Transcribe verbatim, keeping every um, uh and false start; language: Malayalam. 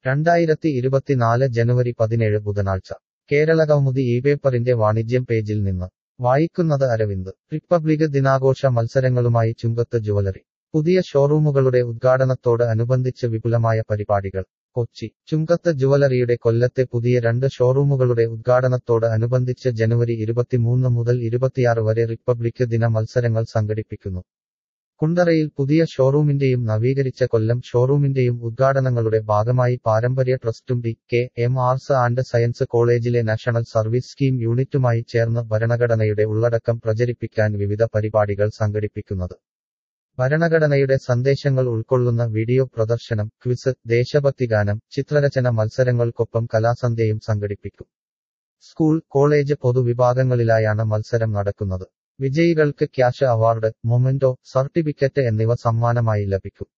രണ്ടായിരത്തി ഇരുപത്തിനാല് ജനുവരി പതിനേഴ് ബുധനാഴ്ച കേരളകൗമുദി ഈ പേപ്പറിന്റെ വാണിജ്യം പേജിൽ നിന്ന് വായിക്കുന്നത് അരവിന്ദ്. റിപ്പബ്ലിക് ദിനാഘോഷ മത്സരങ്ങളുമായി ചുങ്കത്ത് ജുവലറി. പുതിയ ഷോറൂമുകളുടെ ഉദ്ഘാടനത്തോട് അനുബന്ധിച്ച് വിപുലമായ പരിപാടികൾ. കൊച്ചി. ചുങ്കത്ത് ജുവലറിയുടെ കൊല്ലത്തെ പുതിയ രണ്ട് ഷോറൂമുകളുടെ ഉദ്ഘാടനത്തോട് അനുബന്ധിച്ച് ജനുവരി ഇരുപത്തിമൂന്ന് മുതൽ ഇരുപത്തിയാറ് വരെ റിപ്പബ്ലിക് ദിന മത്സരങ്ങൾ സംഘടിപ്പിക്കുന്നു. കുണ്ടറയിൽ പുതിയ ഷോറൂമിന്റെയും നവീകരിച്ച കൊല്ലം ഷോറൂമിന്റെയും ഉദ്ഘാടനങ്ങളുടെ ഭാഗമായി പാരമ്പര്യ ട്രസ്റ്റും D K M arts and science കോളേജിലെ നാഷണൽ സർവീസ് സ്കീം യൂണിറ്റുമായി ചേർന്ന് ഭരണഘടനയുടെ ഉള്ളടക്കം പ്രചരിപ്പിക്കാൻ വിവിധ പരിപാടികൾ സംഘടിപ്പിക്കുന്നത്. ഭരണഘടനയുടെ സന്ദേശങ്ങൾ ഉൾക്കൊള്ളുന്ന വീഡിയോ പ്രദർശനം, ക്വിസ്, ദേശഭക്തിഗാനം, ചിത്രരചന മത്സരങ്ങൾക്കൊപ്പം കലാസന്ധ്യയും സംഘടിപ്പിക്കും. സ്കൂൾ, കോളേജ് പൊതുവിഭാഗങ്ങളിലായാണ് മത്സരം നടക്കുന്നത്. വിജയികൾക്ക് ക്യാഷ് അവാർഡ്, മൊമെന്റോ, സർട്ടിഫിക്കറ്റ് എന്നിവ സമ്മാനമായി ലഭിക്കും.